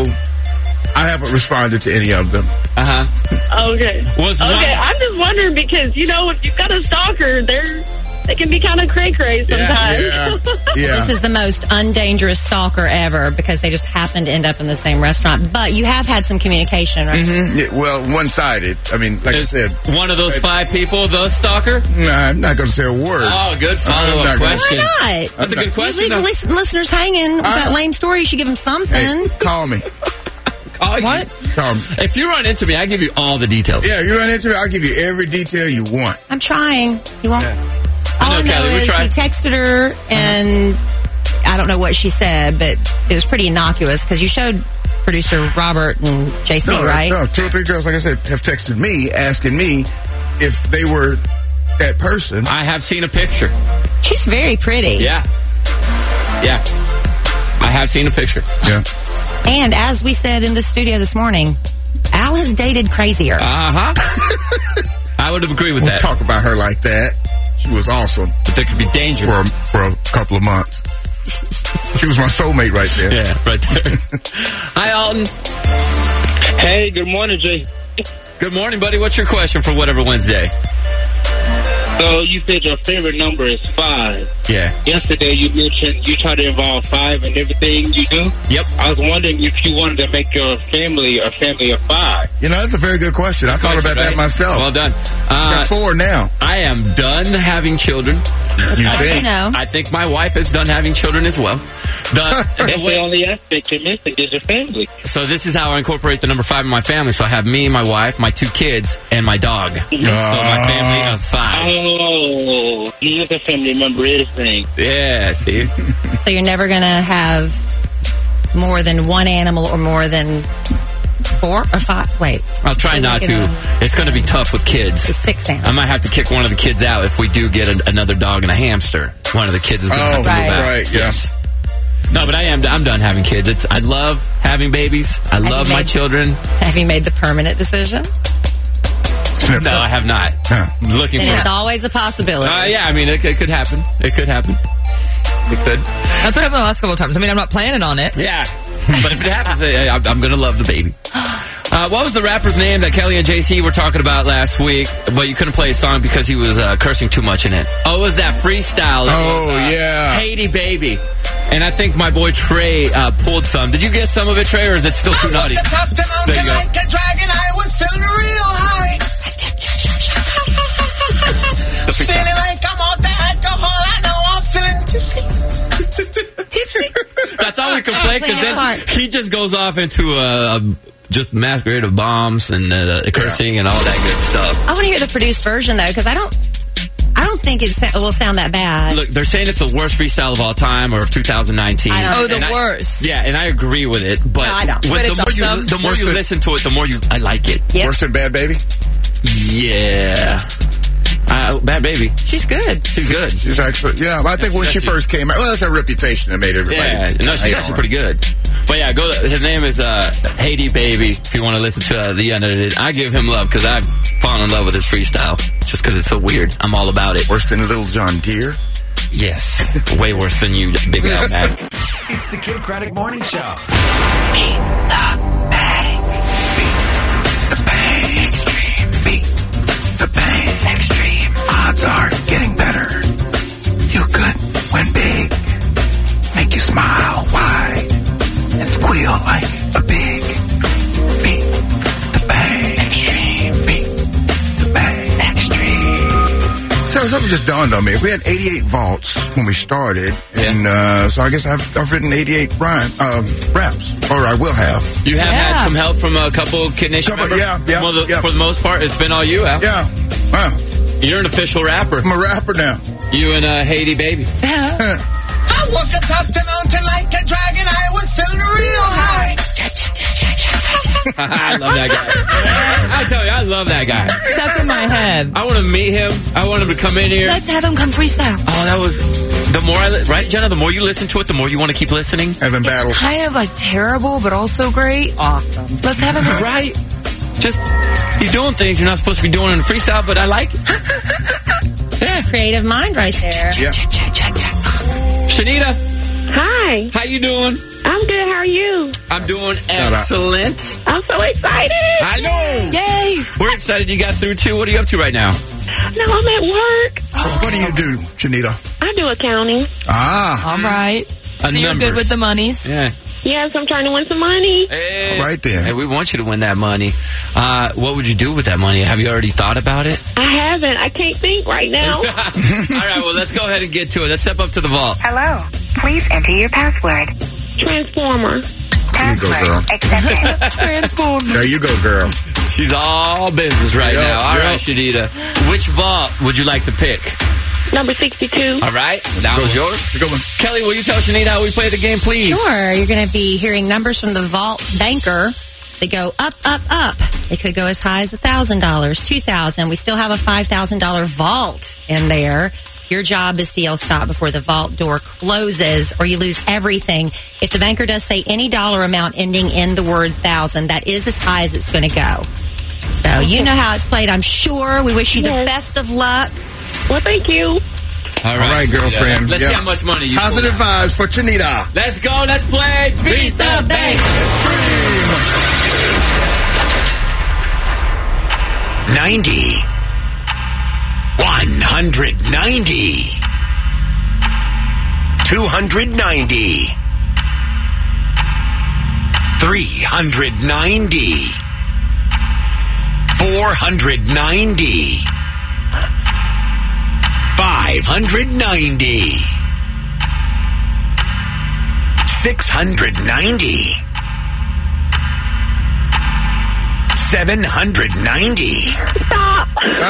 I haven't responded to any of them. Uh huh. Okay. Was okay, one- I'm just wondering because, you know, if you've got a stalker, they're, they can be kind of cray-cray sometimes. Yeah. Yeah. This is the most undangerous stalker ever because they just happen to end up in the same restaurant. But you have had some communication, right? Mhm. Yeah, well, one-sided. I mean, like Is I said, one of those five people the stalker? nah, I'm not going to say a word. Oh, good I'm follow-up not gonna- question. Why not? That's a good You question. leave though. lis- listeners hanging with that Uh, lame story. You should give them something. Hey, call me. Call you. What? Call me. If you run into me, I give you all the details. Yeah, you run into me, I'll give you every detail you want. I'm trying. You won't. All I I know, know Kelly, we is tried. he texted her, and I don't know what she said, but it was pretty innocuous because you showed producer Robert and J C, No, right? no, two or three girls, like I said, have texted me asking me if they were that person. I have seen a picture. She's very pretty. Yeah. Yeah. I have seen a picture. Yeah. And as we said in the studio this morning, Al has dated crazier. Uh huh. I would have agreed with We'll that. talk about her like that. She was awesome But there could be danger. for a, for a couple of months. She was my soulmate right there. Yeah, right there. Hi, Alton. Hey, good morning, Jay. Good morning, buddy. What's your question for Whatever Wednesday? So you said your favorite number is five. Yeah. Yesterday you mentioned you try to involve five in everything you do. Yep. I was wondering if you wanted to make your family a family of five. You know, that's a very good question. I thought about that myself. Well done. I got four now. I am done having children. You I think? know. I think my wife is done having children as well. Done. That's the only aspect you're missing is your family. So this is how I incorporate the number five in my family. So I have me, my wife, my two kids, and my dog. So my family of five. Oh, he is a family member, everything. Yeah, see? So you're never going to have more than one animal or more than four or five? Wait. I'll try So not you're to. gonna- It's going to be tough with kids. It's six animals. I might have to kick one of the kids out if we do get a, another dog and a hamster. One of the kids is going to Oh, have to right. move out. right, yes. No, but I am. I'm done having kids. It's. I love having babies. I you love my made- children. Have you made the permanent decision? Snip. No, I have not. Huh. I'm looking And for. it's always a possibility. Uh, yeah, I mean, it, it could happen. It could happen. It could. That's what happened the last couple of times. I mean, I'm not planning on it. Yeah, but if it happens, I, I'm, I'm going to love the baby. Uh, what was the rapper's name that Kelly and J C were talking about last week? But you couldn't play a song because he was uh, cursing too much in it. Oh, it was that freestyle. Oh, uh, yeah. Haiti Baby. And I think my boy Trey uh, pulled some. Did you get some of it, Trey, or is it still too naughty? There you go. Like a dragon, I was feeling real high. The freestyle. Feeling like I'm off the alcohol. I know I'm feeling tipsy. Tipsy. That's all we can play because then Smart. he just goes off into a, a just masquerade of bombs and uh, cursing and all that good stuff. I want to hear the produced version though, because I don't, I don't think it sa- will sound that bad. Look, they're saying it's the worst freestyle of all time or of two thousand nineteen. I don't- Oh, the And I- worst. yeah, and I agree with it. But, No, I don't. when- But the, it's more you, awesome. the more Worse you than- listen to it, the more you I like it. Yep. Worse than Bad Baby? Yeah. Uh, bad baby. She's good. She's good. She's actually, yeah, I think when she That's it. first came out, well, that's her reputation that made everybody. Yeah, no, she's hate actually on her. pretty good. But yeah, go. His name is uh, Haiti Baby. If you want to listen to uh, the end of it, I give him love because I've fallen in love with his freestyle just because it's so weird. I'm all about it. Worse than Little John Deere? Yes, way worse than you, Big Al man. It's the Kid Craddock Morning Show. Beat the bang. Beat the bang. Extreme. Beat the bang. Extreme. Odds are getting better. You could win big. Make you smile wide and squeal like a pig. Beat the bang. Extreme. Beat the bang. Extreme. So something just dawned on me. We had eighty-eight vaults when we started, and uh, so I guess I've, I've written eighty-eight rhyme, um, raps, or I will have. You have Yeah. had some help from a couple Kid Nation Couple- members. yeah, yeah, For the, yeah. For the most part, it's been all you, Al. Yeah, wow. You're an official rapper. I'm a rapper now. You and uh, Haiti Baby. I woke up top the mountain like a dragon. I was feeling real high. I love that guy. I tell you, I love that guy. Stuck in my head. I want to meet him. I want him to come in here. Let's have him come freestyle. Oh, that was the more I li- right, Jenna. The more you listen to it, the more you want to keep listening. Having battles. Kind of like terrible, but also great. Awesome. Let's have him. Right? Just he's doing things you're not supposed to be doing in a freestyle, but I like it. Yeah. Creative mind right there. Yeah. Shanita, Hi, how you doing? I'm good. How are you? I'm doing excellent. I'm so excited. I know. Yay! We're excited you got through too. What are you up to right now? No, I'm at work. What do you do, Janita? I do accounting. Ah, All right. Uh, So you're good numbers. with the monies? Yeah. Yes, I'm trying to win some money. Hey. All right then. Hey, we want you to win that money. Uh, what would you do with that money? Have you already thought about it? I haven't. I can't think right now. All right, well, let's go ahead and get to it. Let's step up to the vault. Hello. Please enter your password. Transformer. There you go, girl. Password accepted. There you go, girl. She's all business right Yep, now. All yep. right, Shanita. Which vault would you like to pick? Number sixty-two. All right, that was yours. Good one. Kelly, will you tell Shanita how we play the game, please? Sure. You're going to be hearing numbers from the vault banker. They go up, up, up. They could go as high as one thousand dollars, two thousand dollars. We still have a five thousand dollars vault in there. Your job is to yell stop before the vault door closes or you lose everything. If the banker does say any dollar amount ending in the word thousand, that is as high as it's going to go. So you know how it's played, I'm sure. We wish you the Yes. best of luck. Well, thank you. All All right, girlfriend. Let's Yeah. see how much money you Positive pull out. vibes for Janita. Let's go. Let's play. Beat the bank. ninety. One. one hundred ninety. two hundred ninety. three hundred ninety. four hundred ninety. five hundred ninety. six hundred ninety. seven hundred ninety. Stop.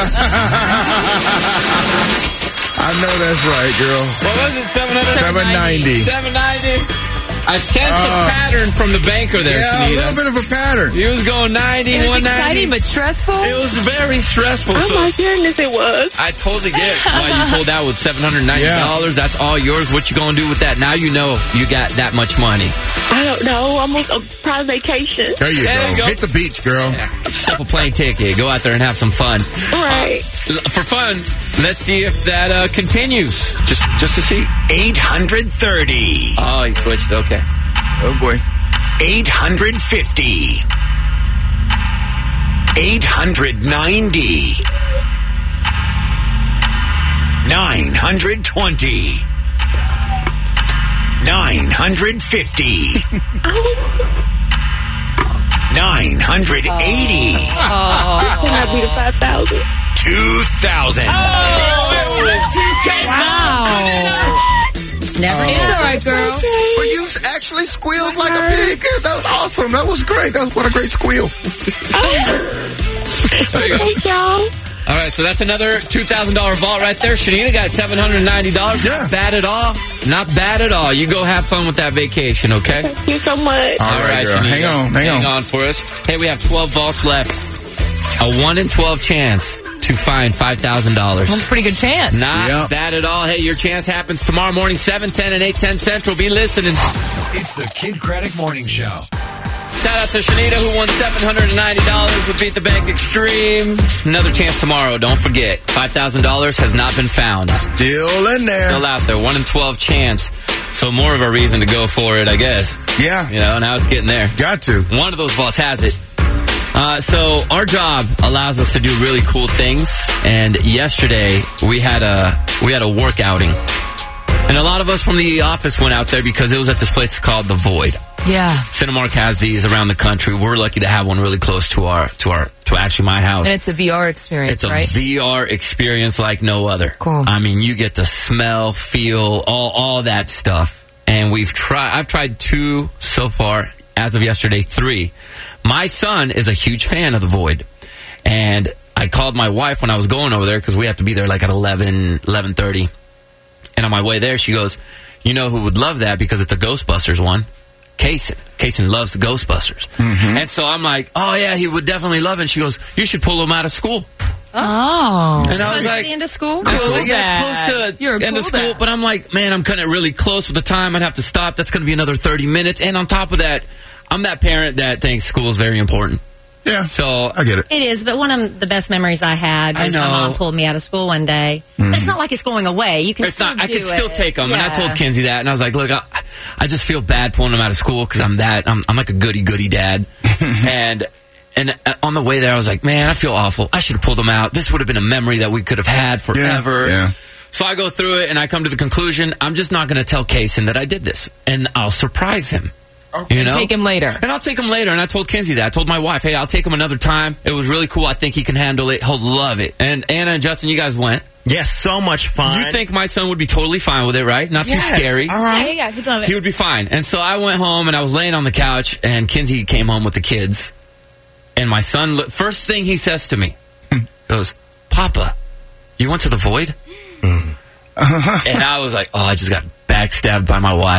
I know that's right, girl. What was it? seven hundred seven ninety. seven ninety. I sensed Uh, a pattern from the banker there, Yeah, Shanita. a little bit of a pattern. He was going ninety, It was one ninety. exciting but stressful. It was very stressful. Oh so my goodness, it was. I totally get why you pulled out with seven hundred ninety dollars. Yeah. That's all yours. What you going to do with that? Now you know you got that much money. I don't know. I'm on a private vacation. There you, There go. you go. Hit the beach, girl. Have yourself a plane ticket. Go out there and have some fun. Right. Uh, for fun, let's see if that uh, continues. Just just to see. eight hundred thirty. Oh, he switched. Okay. Oh, boy. eight hundred fifty. eight hundred ninety. nine hundred twenty. nine hundred fifty. nine hundred eighty. Can I be the five thousand? two thousand. Wow. Never Oh. It's all right, girl. But you actually squealed like a pig. That was awesome. That was great. That was what a great squeal. Thank y'all. All right, so that's another two thousand dollars vault right there. Shanita got seven hundred ninety dollars. Yeah. Not bad at all. Not bad at all. You go have fun with that vacation, okay? Thank you so much. All right, girl. Shanita. Hang on, hang Hang on. on for us. Hey, we have twelve vaults left. A one in twelve chance to find five thousand dollars. That's a pretty good chance. Not Yep. bad at all. Hey, your chance happens tomorrow morning, seven ten and eight ten Central. Be listening. It's the Kid Craddock Morning Show. Shout out to Shanita, who won seven hundred ninety dollars with Beat the Bank Extreme. Another chance tomorrow. Don't forget, five thousand dollars has not been found. Still in there. Still out there. one in twelve chance. So more of a reason to go for it, I guess. Yeah. You know, now it's getting there. Got to. One of those vaults has it. Uh, so our job allows us to do really cool things. And yesterday we had a we had a work outing, and a lot of us from the office went out there because it was at this place called The Void. Yeah. Cinemark has these around the country. We're lucky to have one really close to our to our to actually my house. And it's a V R experience, It's a right? V R experience like no other. Cool. I mean, you get to smell, feel, all all that stuff. And we've tried. I've tried two so far. As of yesterday, three. My son is a huge fan of The Void, and I called my wife when I was going over there because we have to be there like at eleven, eleven thirty. And on my way there, she goes, "You know who would love that because it's a Ghostbusters one? Kaysen. Kaysen loves the Ghostbusters." Mm-hmm. And so I'm like, "Oh yeah, he would definitely love it." And she goes, "You should pull him out of school." Oh. And I was Was like, the end of school? Cool, Cool yeah, dad. it's close to You're a end cool of school, dad. but I'm like, man, I'm kind of really close with the time. I'd have to stop. That's going to be another thirty minutes. And on top of that, I'm that parent that thinks school is very important. Yeah. So I get it. It is, but one of the best memories I had I was my know. mom pulled me out of school one day. Mm-hmm. It's not like it's going away. You can it's still not. I do could still it. take them. And I Yeah. told Kinsey that, and I was like, look, I, I just feel bad pulling them out of school because I'm that. I'm, I'm like a goody goody dad. and and uh, on the way there, I was like, man, I feel awful. I should have pulled them out. This would have been a memory that we could have had forever. Yeah. So I go through it, and I come to the conclusion, I'm just not going to tell Kaysen that I did this, and I'll surprise him. You know? Take him later. And I'll take him later. And I told Kinsey that. I told my wife, hey, I'll take him another time. It was really cool. I think he can handle it. He'll love it. And Anna and Justin, you guys went. Yes, so much fun. You think my son would be totally fine with it, right? Not Yes. too scary. All right. Yeah, yeah, he'd love it. He would be fine. And so I went home and I was laying on the couch, and Kinsey came home with the kids. And my son, lo- first thing he says to me, goes, Papa, you went to the Void? And I was like, oh, I just got backstabbed by my wife.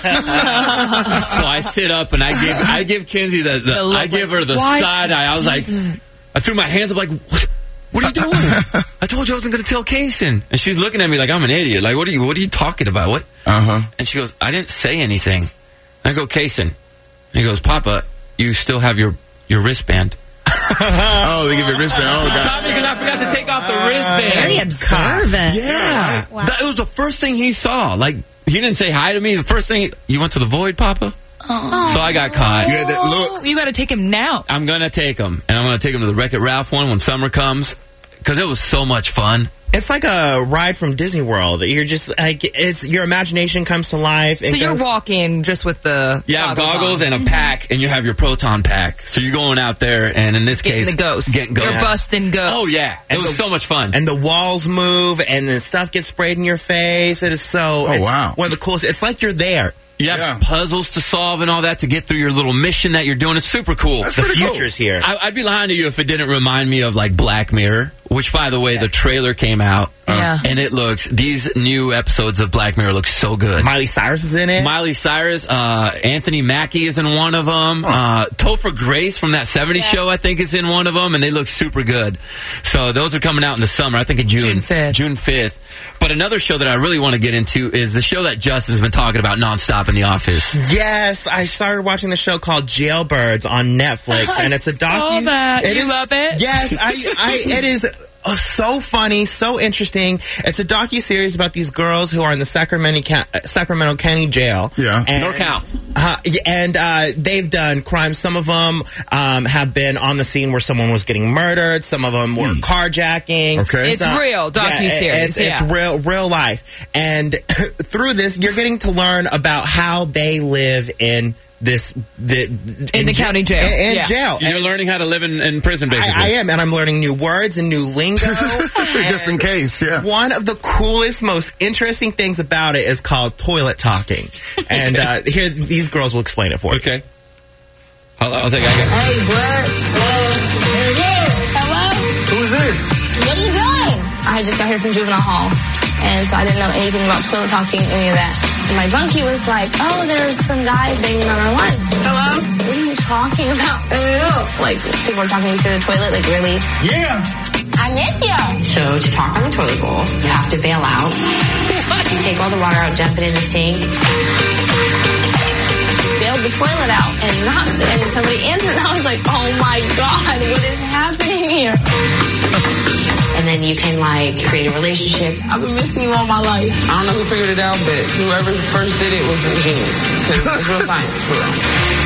So I sit up and I give I give Kinsey the, the, The look I give her the like, side eye. I was like, I threw my hands up like, what, what are you doing? I told you I wasn't going to tell Kaysen. And she's looking at me like I'm an idiot. Like, what are you what are you talking about? What? Uh huh. And she goes, I didn't say anything. And I go, Kaysen. And he goes, Papa, you still have your, your wristband. Oh, they give you a wristband. Oh, God. Tommy, because I forgot to take off the wristband. Very observant. Yeah. Wow. That was the first thing he saw. Like, he didn't say hi to me. The first thing, you went to the Void, Papa? Oh. So I got caught. You had that look. You got to take him now. I'm going to take him. And I'm going to take him to the Wreck-It Ralph one when summer comes. Because it was so much fun. It's like a ride from Disney World. You're just like it's your imagination comes to life. So It you're goes- walking just with the You have goggles, goggles on. and a pack, and you have your proton pack. So you're going out there, and in this Getting case, the ghosts. getting ghosts. You're busting ghosts. Oh yeah, it And was the- so much fun. and the walls move, and then stuff gets sprayed in your face. It is so. Oh, it's wow. One of the coolest. It's like you're there. You have Yeah. puzzles to solve and all that to get through your little mission that you're doing. It's super cool. That's The pretty cool. future's here. I, I'd be lying to you if it didn't remind me of like Black Mirror, which, by the way, the trailer came out, Yeah. and it looks. These new episodes of Black Mirror look so good. Miley Cyrus is in it. Miley Cyrus, uh, Anthony Mackie is in one of them. Uh, Topher Grace from that seventies show, I think, is in one of them, and they look super good. So those are coming out in the summer, I think in June. June fifth. June fifth. But another show that I really want to get into is the show that Justin's been talking about nonstop in The Office. Yes, I started watching the show called Jailbirds on Netflix, and it's a docu. saw that. It You is- love it? Yes, I. I it is. Oh, so funny, so interesting. It's a docu-series about these girls who are in the Sacramento, Ca- Sacramento County Jail. Yeah. And, NorCal. Uh, yeah, and uh, they've done crimes. Some of them um, have been on the scene where someone was getting murdered. Some of them were carjacking. Okay. It's real docu-series, Yeah, it's, it's yeah. real, real life. And through this, you're getting to learn about how they live in this the In the county jail. In, in Yeah. jail. You're learning how to live in, in prison, basically. I, I am, and I'm learning new words and new lingo. Just in And case, yeah. One of the coolest, most interesting things about it is called toilet talking. And uh, here, these girls will explain it for you. Okay. Hold on, I'll take I got Hey, bud. Hello? Who's this? What are you doing? I just got here from juvenile hall, and so I didn't know anything about toilet talking, any of that. And my bunkie was like, oh, there's some guys banging on our line. Hello? What are you talking about? Ew. Like, people are talking to the toilet, like, really? Yeah. I miss you. So, to talk on the toilet bowl, you have to bail out. You take all the water out, dump it in the sink. Bailed the toilet out and knocked, and somebody answered, and I was like, oh my God, what is happening here? And then you can, like, create a relationship. I've been missing you all my life. I don't know who figured it out, but whoever first did it was a genius. 'Cause it's real science, for real.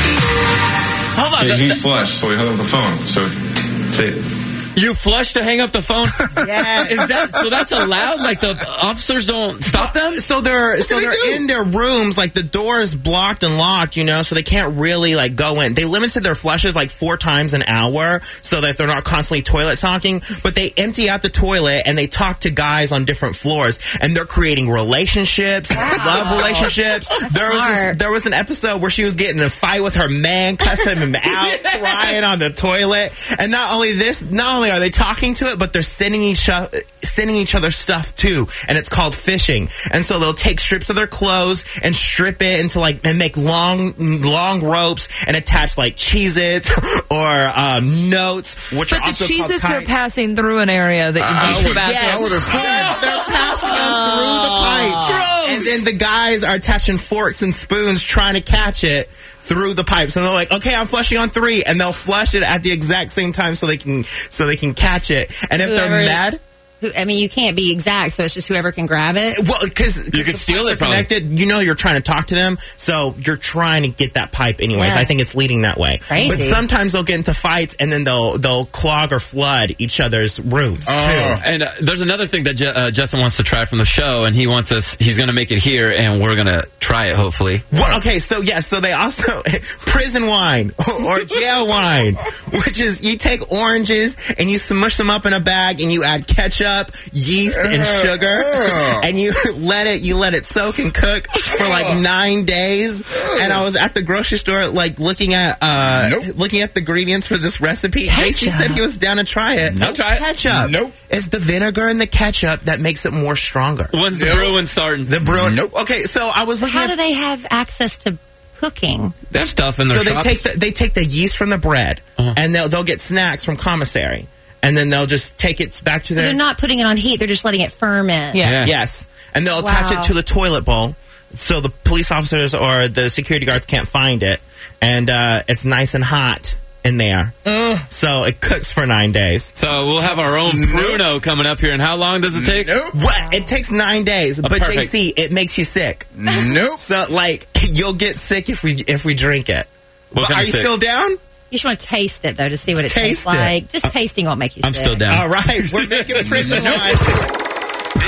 Hold on. Yeah, he flushed, so we hung up the phone. So, that's it. You flush to hang up the phone? Yeah. Is that so? That's allowed? Like the officers don't stop them? So they're so they they're do? in their rooms, like the door is blocked and locked, you know, so they can't really like go in. They limited their flushes like four times an hour so that they're not constantly toilet talking, but they empty out the toilet and they talk to guys on different floors, and they're creating relationships, love relationships. There was this, smart. there was an episode where she was getting in a fight with her man, cussing him out, crying on the toilet, and not only this, not only are they talking to it, but they're sending each other sending each other stuff too, and it's called fishing. And so they'll take strips of their clothes and strip it into like and make long long ropes and attach like Cheez-Its or um, notes, which But are the also called Cheez-Its are kites. passing through an area that you I use the would- bathroom. I would assume. They're passing them through the pipes. And then the guys are attaching forks and spoons trying to catch it through the pipes. And they're like, okay, I'm flushing on three. And they'll flush it at the exact same time so they can so they can catch it. And if Whoever- they're mad... Who, I mean, you can't be exact, so it's just whoever can grab it. Well, because You could steal it, probably. connected. You know, you're trying to talk to them, so you're trying to get that pipe anyways. Yeah. I think it's leading that way. Crazy. But sometimes they'll get into fights, and then they'll they'll clog or flood each other's rooms too. And uh, there's another thing that Ju- uh, Justin wants to try from the show, and he wants us. He's going to make it here, and we're going to try it. Hopefully. Well, okay, so yeah, so they also prison wine or jail wine, which is you take oranges and you smush them up in a bag and you add ketchup, yeast, and sugar, and you let it you let it soak and cook for like nine days. And I was at the grocery store, like looking at uh, looking at the ingredients for this recipe. J C said he was down to try it. I'll try it. Ketchup. Nope. It's the vinegar and the ketchup that makes it more stronger. When's the brewing starting? The brewing. Nope. Okay, so I was looking How at do they have access to cooking? They have stuff in their so they shops. take the, they take the yeast from the bread, Uh-huh. and they'll they'll get snacks from commissary, and then they'll just take it back to So their they're not putting it on heat; they're just letting it ferment. Yeah. Yeah. yes, and they'll attach Wow. it to the toilet bowl, so the police officers or the security guards can't find it, and uh, it's nice and hot in there. So it cooks for nine days. So we'll have our own Bruno coming up here. And how long does it take? Nope. What? It takes nine days, but perfect. J C, it makes you sick. Nope. So like you'll get sick if we if we drink it. What But kind are of you sick? still down? You just want to taste it though to see what it Taste tastes it. like. Just tasting won't make you I'm sick. still down. All right, we're making prison wine.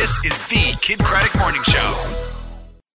This is the Kid Craddock Morning Show.